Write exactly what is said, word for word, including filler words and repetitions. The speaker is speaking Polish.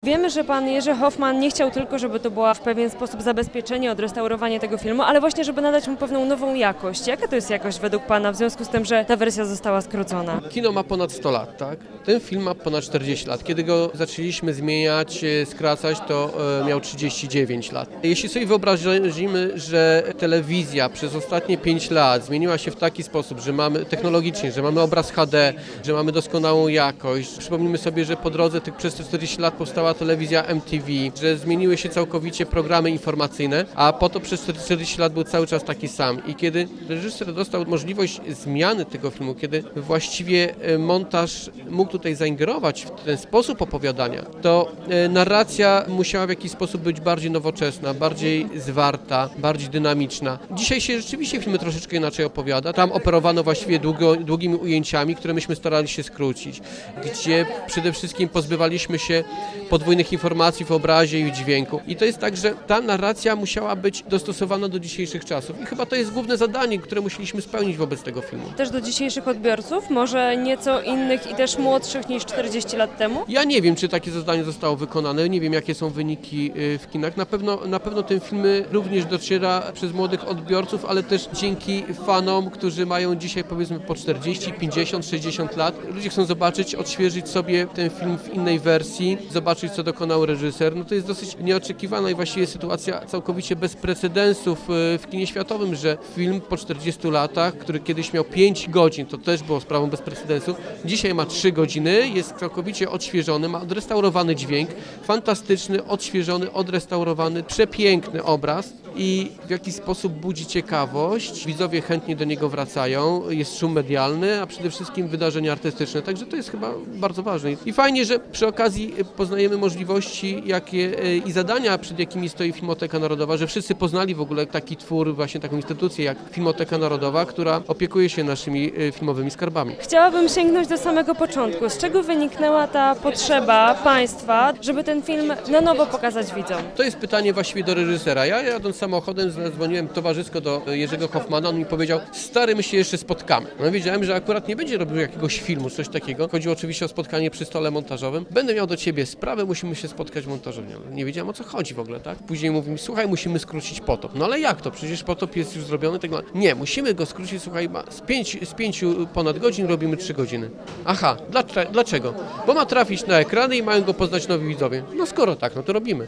Wiemy, że pan Jerzy Hoffman nie chciał tylko, żeby to była w pewien sposób zabezpieczenie, odrestaurowanie tego filmu, ale właśnie, żeby nadać mu pewną nową jakość. Jaka to jest jakość według pana w związku z tym, że ta wersja została skrócona? Kino ma ponad sto lat, tak? Ten film ma ponad czterdzieści lat. Kiedy go zaczęliśmy zmieniać, e, skracać, to e, miał trzydzieści dziewięć lat. Jeśli sobie wyobrazimy, że telewizja przez ostatnie pięć lat zmieniła się w taki sposób, że mamy technologicznie, że mamy obraz H D, że mamy doskonałą jakość. Przypomnijmy sobie, że po drodze tych przez te czterdzieści lat powstała telewizja M T V, że zmieniły się całkowicie programy informacyjne, a po to przez czterdzieści lat był cały czas taki sam. I kiedy reżyser dostał możliwość zmiany tego filmu, kiedy właściwie montaż mógł tutaj zaingerować w ten sposób opowiadania, to narracja musiała w jakiś sposób być bardziej nowoczesna, bardziej zwarta, bardziej dynamiczna. Dzisiaj się rzeczywiście filmy troszeczkę inaczej opowiada. Tam operowano właściwie długo, długimi ujęciami, które myśmy starali się skrócić, gdzie przede wszystkim pozbywaliśmy się podwójnych informacji w obrazie i w dźwięku. I to jest tak, że ta narracja musiała być dostosowana do dzisiejszych czasów. I chyba to jest główne zadanie, które musieliśmy spełnić wobec tego filmu. Też do dzisiejszych odbiorców, może nieco innych i też młodszych niż czterdzieści lat temu? Ja nie wiem, czy takie zadanie zostało wykonane, nie wiem, jakie są wyniki w kinach. Na pewno, na pewno ten film również dociera przez młodych odbiorców, ale też dzięki fanom, którzy mają dzisiaj powiedzmy po czterdzieści, pięćdziesiąt, sześćdziesiąt lat. Ludzie chcą zobaczyć, odświeżyć sobie ten film w innej wersji, zobaczyć, co dokonał reżyser. No to jest dosyć nieoczekiwana i właściwie sytuacja całkowicie bez precedensów w kinie światowym, że film po czterdziestu latach, który kiedyś miał pięć godzin, to też było sprawą bez precedensów, dzisiaj ma trzy godziny, jest całkowicie odświeżony, ma odrestaurowany dźwięk, fantastyczny, odświeżony, odrestaurowany, przepiękny obraz i w jakiś sposób budzi ciekawość. Widzowie chętnie do niego wracają, jest szum medialny, a przede wszystkim wydarzenia artystyczne, także to jest chyba bardzo ważne. I fajnie, że przy okazji poznajemy możliwości jakie i zadania, przed jakimi stoi Filmoteka Narodowa, że wszyscy poznali w ogóle taki twór, właśnie taką instytucję jak Filmoteka Narodowa, która opiekuje się naszymi filmowymi skarbami. Chciałabym sięgnąć do samego początku. Z czego wyniknęła ta potrzeba państwa, żeby ten film na nowo pokazać widzom? To jest pytanie właściwie do reżysera. Ja jadąc samochodem zadzwoniłem towarzysko do Jerzego Hoffmana, on mi powiedział: stary, my się jeszcze spotkamy. No wiedziałem, że akurat nie będzie robił jakiegoś filmu, coś takiego. Chodziło oczywiście o spotkanie przy stole montażowym. Będę miał do ciebie sprawę, musimy się spotkać montażownie. Nie wiedziałem, o co chodzi w ogóle, tak? Później mówi mi: słuchaj, musimy skrócić Potop. No ale jak to? Przecież Potop jest już zrobiony. Tak dalej. Nie, musimy go skrócić, słuchaj, z, pięć, z pięciu ponad godzin robimy trzy godziny. Aha, dlaczego? Bo ma trafić na ekrany i mają go poznać nowi widzowie. No skoro tak, no to robimy.